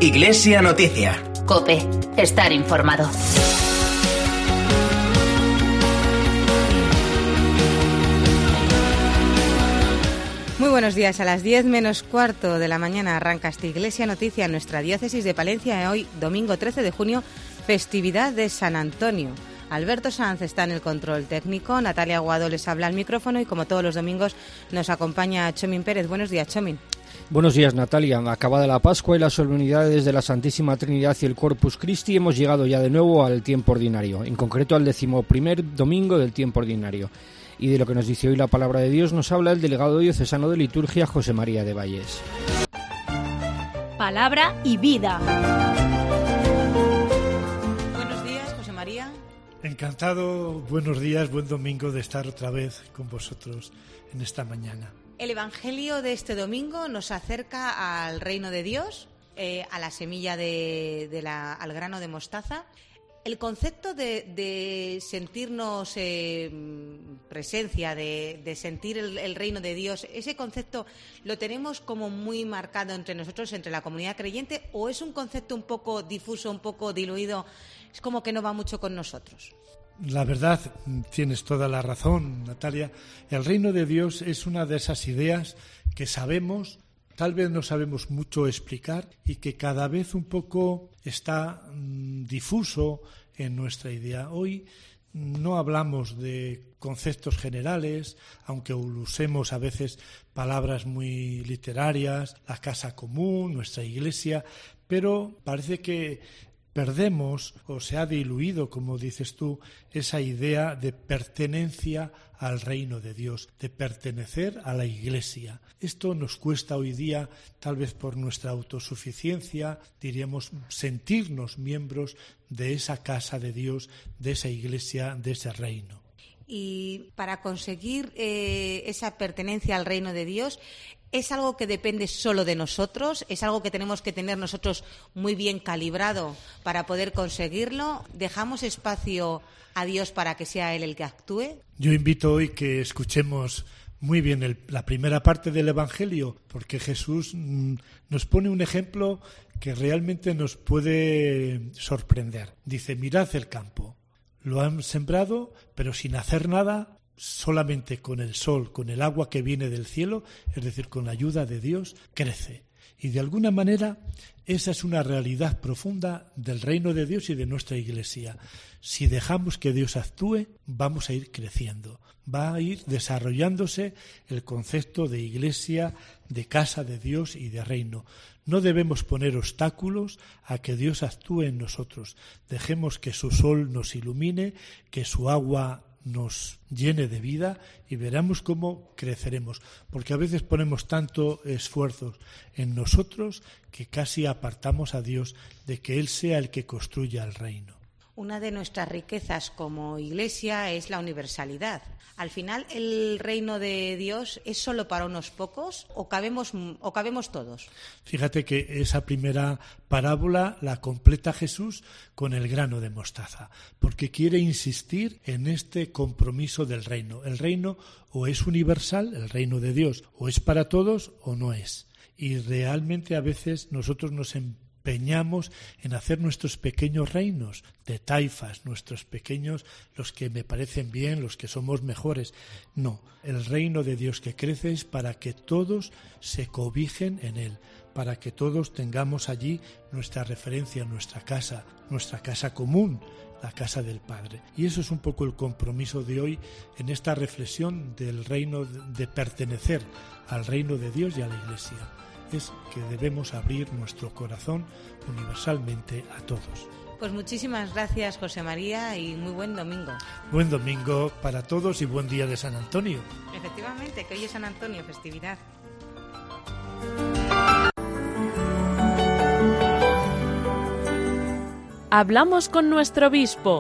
Iglesia Noticia. COPE. Estar informado. Muy buenos días. A las 10 menos cuarto de la mañana arranca esta Iglesia Noticia en nuestra diócesis de Palencia. Hoy, domingo 13 de junio, festividad de San Antonio. Alberto Sanz está en el control técnico, Natalia Aguado les habla al micrófono y como todos los domingos nos acompaña Chomin Pérez. Buenos días, Chomin. Buenos días, Natalia. Acabada la Pascua y las solemnidades de la Santísima Trinidad y el Corpus Christi, hemos llegado ya de nuevo al tiempo ordinario, en concreto al 11º domingo del tiempo ordinario. Y de lo que nos dice hoy la palabra de Dios nos habla el delegado diocesano de liturgia, José María de Valles. Palabra y vida. Buenos días, José María. Encantado, buenos días, buen domingo de estar otra vez con vosotros en esta mañana. El Evangelio de este domingo nos acerca al reino de Dios, a la semilla al grano de mostaza. El concepto de sentirnos presencia, de sentir el reino de Dios, ¿ese concepto lo tenemos como muy marcado entre nosotros, entre la comunidad creyente, o es un concepto un poco difuso, un poco diluido, es como que no va mucho con nosotros? La verdad, tienes toda la razón, Natalia. El reino de Dios es una de esas ideas que sabemos, tal vez no sabemos mucho explicar y que cada vez un poco está difuso en nuestra idea. Hoy no hablamos de conceptos generales, aunque usemos a veces palabras muy literarias, la casa común, nuestra iglesia, pero parece que perdemos o se ha diluido, como dices tú, esa idea de pertenencia al reino de Dios, de pertenecer a la Iglesia. Esto nos cuesta hoy día, tal vez por nuestra autosuficiencia, diríamos, sentirnos miembros de esa casa de Dios, de esa Iglesia, de ese reino. Y para conseguir esa pertenencia al reino de Dios, ¿es algo que depende solo de nosotros? ¿Es algo que tenemos que tener nosotros muy bien calibrado para poder conseguirlo? ¿Dejamos espacio a Dios para que sea Él el que actúe? Yo invito hoy que escuchemos muy bien la primera parte del Evangelio, porque Jesús nos pone un ejemplo que realmente nos puede sorprender. Dice, mirad el campo. Lo han sembrado, pero sin hacer nada, solamente con el sol, con el agua que viene del cielo, es decir, con la ayuda de Dios, crece. Y de alguna manera esa es una realidad profunda del reino de Dios y de nuestra Iglesia. Si dejamos que Dios actúe, vamos a ir creciendo. Va a ir desarrollándose el concepto de Iglesia, de casa de Dios y de reino. No debemos poner obstáculos a que Dios actúe en nosotros. Dejemos que su sol nos ilumine, que su agua nos llene de vida y veremos cómo creceremos, porque a veces ponemos tanto esfuerzo en nosotros que casi apartamos a Dios de que Él sea el que construya el reino. Una de nuestras riquezas como Iglesia es la universalidad. Al final, ¿el reino de Dios es solo para unos pocos o cabemos todos? Fíjate que esa primera parábola la completa Jesús con el grano de mostaza, porque quiere insistir en este compromiso del reino. El reino o es universal, el reino de Dios, o es para todos o no es. Y realmente a veces nosotros nos empeñamos en hacer nuestros pequeños reinos de taifas, nuestros pequeños, los que me parecen bien, los que somos mejores. No, el reino de Dios que crece es para que todos se cobijen en él, para que todos tengamos allí nuestra referencia, nuestra casa común, la casa del Padre. Y eso es un poco el compromiso de hoy en esta reflexión del reino, de pertenecer al reino de Dios y a la Iglesia. Es que debemos abrir nuestro corazón universalmente a todos. Pues muchísimas gracias, José María, y muy buen domingo. Buen domingo para todos y buen día de San Antonio. Efectivamente, que hoy es San Antonio, festividad. Hablamos con nuestro obispo.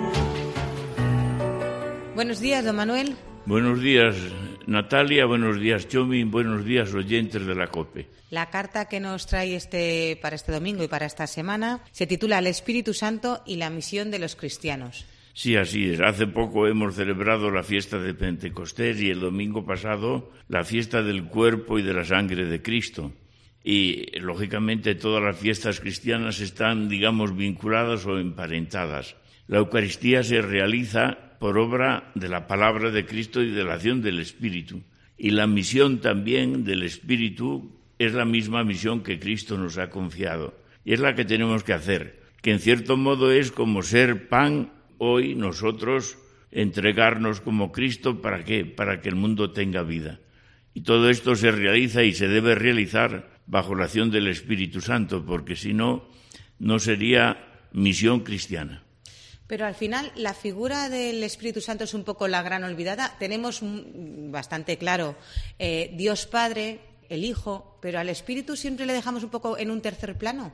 Buenos días, don Manuel. Buenos días, Natalia, buenos días, Chomin, buenos días, oyentes de la COPE. La carta que nos trae para este domingo y para esta semana se titula El Espíritu Santo y la misión de los cristianos. Sí, así es. Hace poco hemos celebrado la fiesta de Pentecostés y el domingo pasado la fiesta del cuerpo y de la sangre de Cristo. Y, lógicamente, todas las fiestas cristianas están, digamos, vinculadas o emparentadas. La Eucaristía se realiza por obra de la palabra de Cristo y de la acción del Espíritu. Y la misión también del Espíritu es la misma misión que Cristo nos ha confiado. Y es la que tenemos que hacer, que en cierto modo es como ser pan hoy nosotros entregarnos como Cristo. ¿Para qué? Para que el mundo tenga vida. Y todo esto se realiza y se debe realizar bajo la acción del Espíritu Santo, porque si no, no sería misión cristiana. Pero al final la figura del Espíritu Santo es un poco la gran olvidada. Tenemos bastante claro Dios Padre, el Hijo, pero al Espíritu siempre le dejamos un poco en un tercer plano.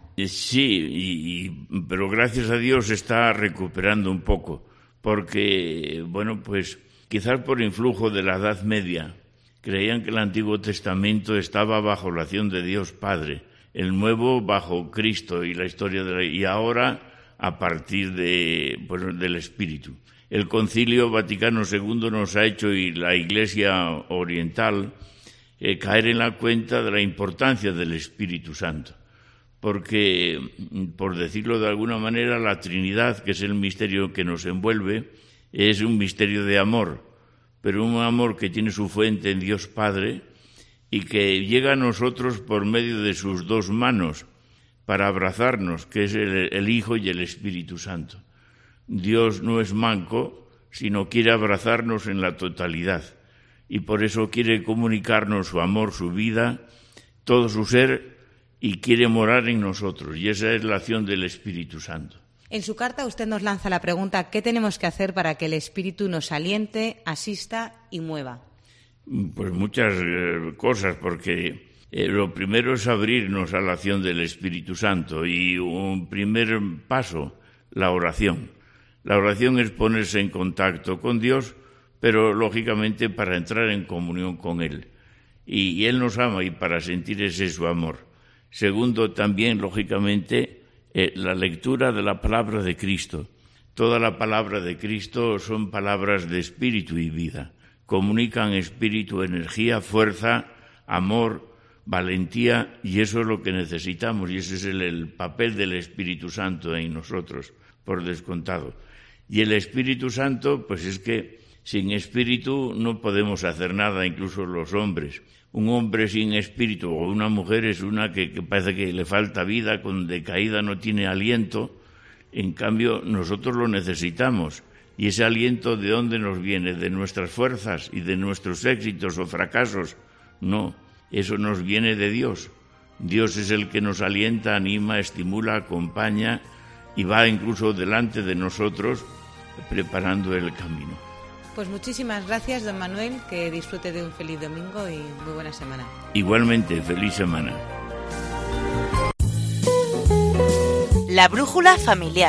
Sí, pero gracias a Dios se está recuperando un poco, porque, bueno, pues quizás por influjo de la Edad Media, creían que el Antiguo Testamento estaba bajo la acción de Dios Padre, el Nuevo bajo Cristo y la historia y ahora a partir del Espíritu. El Concilio Vaticano II nos ha hecho, y la Iglesia Oriental, caer en la cuenta de la importancia del Espíritu Santo, porque, por decirlo de alguna manera, la Trinidad, que es el misterio que nos envuelve, es un misterio de amor, pero un amor que tiene su fuente en Dios Padre y que llega a nosotros por medio de sus dos manos para abrazarnos, que es el Hijo y el Espíritu Santo. Dios no es manco, sino quiere abrazarnos en la totalidad, y por eso quiere comunicarnos su amor, su vida, todo su ser, y quiere morar en nosotros, y esa es la acción del Espíritu Santo. En su carta usted nos lanza la pregunta: ¿qué tenemos que hacer para que el Espíritu nos aliente, asista y mueva? Pues muchas cosas, porque lo primero es abrirnos a la acción del Espíritu Santo, y un primer paso, la oración. La oración es ponerse en contacto con Dios, pero lógicamente para entrar en comunión con Él. Y Él nos ama, y para sentir ese su amor. Segundo, también, lógicamente, la lectura de la palabra de Cristo. Toda la palabra de Cristo son palabras de espíritu y vida. Comunican espíritu, energía, fuerza, amor, valentía, y eso es lo que necesitamos, y ese es el papel del Espíritu Santo en nosotros, por descontado. Y el Espíritu Santo, pues es que sin espíritu no podemos hacer nada, incluso los hombres. Un hombre sin espíritu o una mujer es una que parece que le falta vida, con decaída, no tiene aliento. En cambio, nosotros lo necesitamos. ¿Y ese aliento de dónde nos viene? ¿De nuestras fuerzas y de nuestros éxitos o fracasos? No, eso nos viene de Dios. Dios es el que nos alienta, anima, estimula, acompaña y va incluso delante de nosotros preparando el camino. Pues muchísimas gracias, don Manuel, que disfrute de un feliz domingo y muy buena semana. Igualmente, feliz semana. La brújula familiar.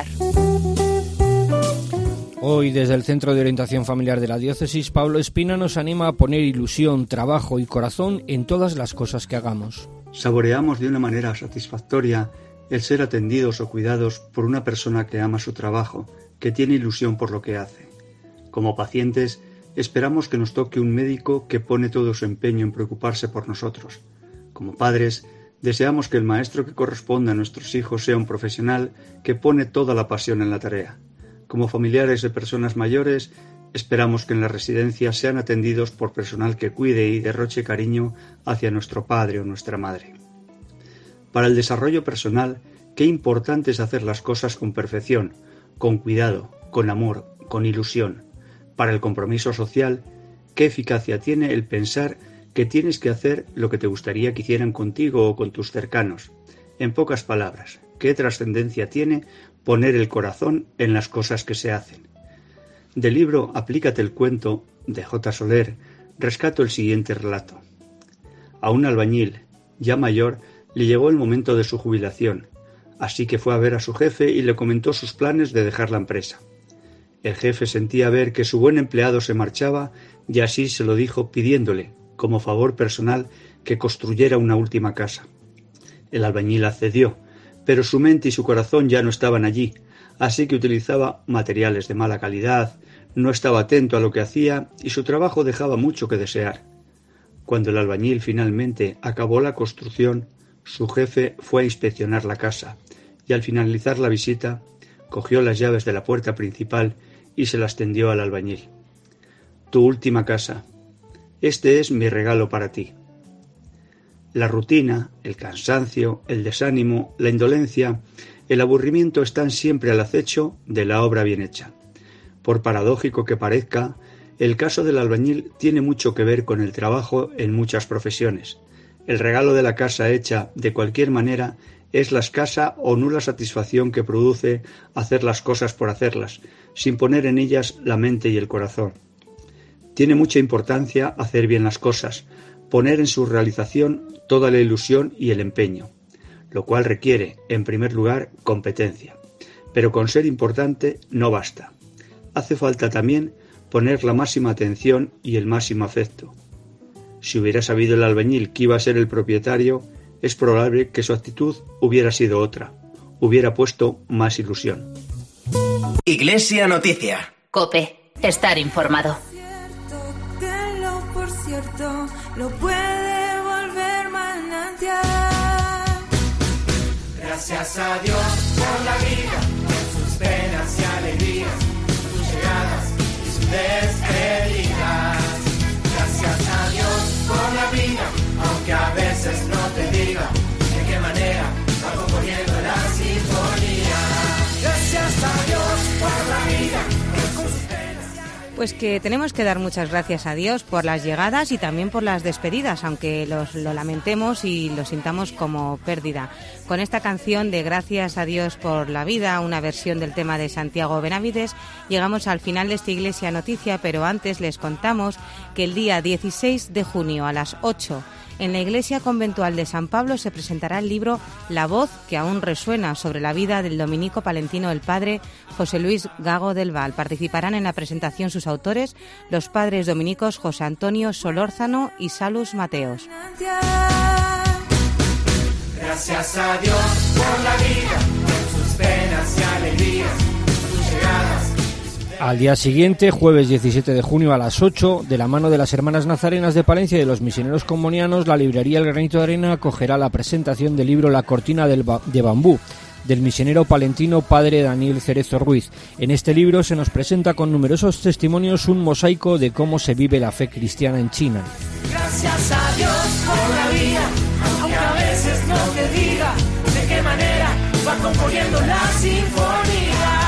Hoy, desde el Centro de Orientación Familiar de la Diócesis, Pablo Espina nos anima a poner ilusión, trabajo y corazón en todas las cosas que hagamos. Saboreamos de una manera satisfactoria el ser atendidos o cuidados por una persona que ama su trabajo, que tiene ilusión por lo que hace. Como pacientes, esperamos que nos toque un médico que pone todo su empeño en preocuparse por nosotros. Como padres, deseamos que el maestro que corresponda a nuestros hijos sea un profesional que pone toda la pasión en la tarea. Como familiares de personas mayores, esperamos que en las residencias sean atendidos por personal que cuide y derroche cariño hacia nuestro padre o nuestra madre. Para el desarrollo personal, qué importante es hacer las cosas con perfección, con cuidado, con amor, con ilusión. Para el compromiso social, qué eficacia tiene el pensar que tienes que hacer lo que te gustaría que hicieran contigo o con tus cercanos. En pocas palabras, qué trascendencia tiene poner el corazón en las cosas que se hacen. Del libro Aplícate el cuento, de J. Soler, rescato el siguiente relato. A un albañil, ya mayor, le llegó el momento de su jubilación, así que fue a ver a su jefe y le comentó sus planes de dejar la empresa. El jefe sentía ver que su buen empleado se marchaba y así se lo dijo pidiéndole, como favor personal, que construyera una última casa. El albañil accedió, pero su mente y su corazón ya no estaban allí, así que utilizaba materiales de mala calidad, no estaba atento a lo que hacía y su trabajo dejaba mucho que desear. Cuando el albañil finalmente acabó la construcción, Su jefe fue a inspeccionar la casa y al finalizar la visita cogió las llaves de la puerta principal y se las tendió al albañil. Tu última casa. Este es mi regalo para ti. La rutina, el cansancio, el desánimo, la indolencia, el aburrimiento están siempre al acecho de la obra bien hecha. Por paradójico que parezca, el caso del albañil tiene mucho que ver con el trabajo en muchas profesiones. El regalo de la casa hecha de cualquier manera es la escasa o nula satisfacción que produce hacer las cosas por hacerlas, sin poner en ellas la mente y el corazón. Tiene mucha importancia hacer bien las cosas, poner en su realización toda la ilusión y el empeño, lo cual requiere, en primer lugar, competencia. Pero con ser importante no basta. Hace falta también poner la máxima atención y el máximo afecto. Si hubiera sabido el albañil que iba a ser el propietario, es probable que su actitud hubiera sido otra, hubiera puesto más ilusión. Iglesia Noticia. COPE. Estar informado. Por cierto, lo puede volver manantial. Gracias a Dios por la vida, por sus penas y alegrías, sus llegadas y sus despedidas. Gracias a Dios por la vida, aunque a veces no te diga de qué manera va componiendo la sinfonía. Gracias a Dios por la vida, con sus penas. Pues que tenemos que dar muchas gracias a Dios por las llegadas y también por las despedidas, aunque lo lamentemos y lo sintamos como pérdida. Con esta canción de Gracias a Dios por la vida, una versión del tema de Santiago Benavides, llegamos al final de esta Iglesia Noticia, pero antes les contamos que el día 16 de junio a las 8 en la Iglesia Conventual de San Pablo se presentará el libro La voz que aún resuena, sobre la vida del dominico palentino el padre José Luis Gago del Val. Participarán en la presentación sus autores, los padres dominicos José Antonio Solórzano y Salus Mateos. Gracias a Dios por la vida, por sus penas y alegrías, sus llegadas. Al día siguiente, jueves 17 de junio a las 8, de la mano de las Hermanas Nazarenas de Palencia y de los misioneros combonianos, la librería El Granito de Arena acogerá la presentación del libro La cortina de bambú, del misionero palentino padre Daniel Cerezo Ruiz. En este libro se nos presenta con numerosos testimonios un mosaico de cómo se vive la fe cristiana en China. Gracias a Dios por la vida, aunque a veces no te diga de qué manera va componiendo la sinfonía.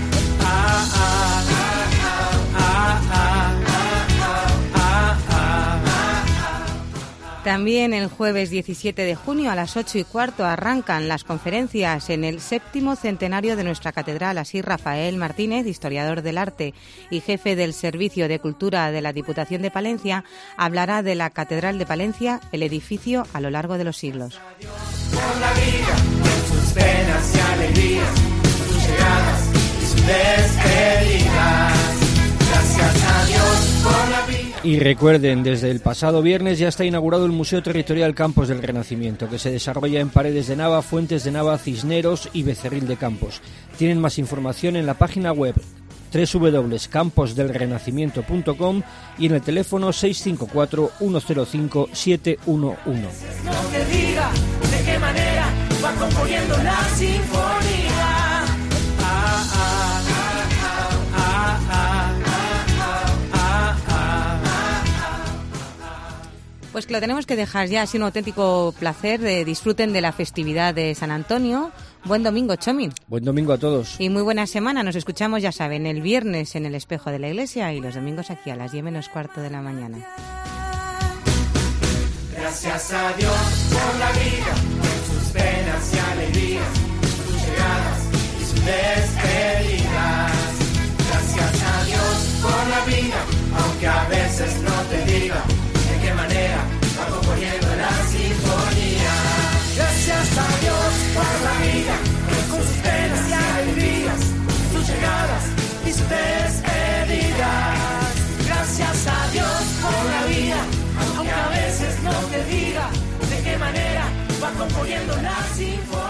También el jueves 17 de junio a las 8:15 arrancan las conferencias en el 7º centenario de nuestra catedral. Así, Rafael Martínez, historiador del arte y jefe del Servicio de Cultura de la Diputación de Palencia, hablará de la Catedral de Palencia, el edificio a lo largo de los siglos. Por la vida, sus penas y alegrías, sus llegadas y sus despedidas. Gracias a Dios por la vida. Y recuerden, desde el pasado viernes ya está inaugurado el Museo Territorial Campos del Renacimiento, que se desarrolla en Paredes de Nava, Fuentes de Nava, Cisneros y Becerril de Campos. Tienen más información en la página web www.camposdelrenacimiento.com y en el teléfono 654 105 711. No te diga de qué manera va componiendo la sinfonía. Pues que lo tenemos que dejar ya, ha sido un auténtico placer. Disfruten de la festividad de San Antonio. Buen domingo, Chomin. Buen domingo a todos. Y muy buena semana. Nos escuchamos, ya saben, el viernes en el Espejo de la Iglesia y los domingos aquí a las 10:15 de la mañana. Gracias a Dios por la vida, por sus penas y alegrías, sus llegadas y sus despedidas. Gracias a Dios por la vida, aunque a veces no te diga de qué manera va componiendo la sinfonía. Gracias a Dios por la vida, con sus penas y alegrías, sus llegadas y sus despedidas. Gracias a Dios por la vida, aunque a veces no te diga de qué manera va componiendo la sinfonía.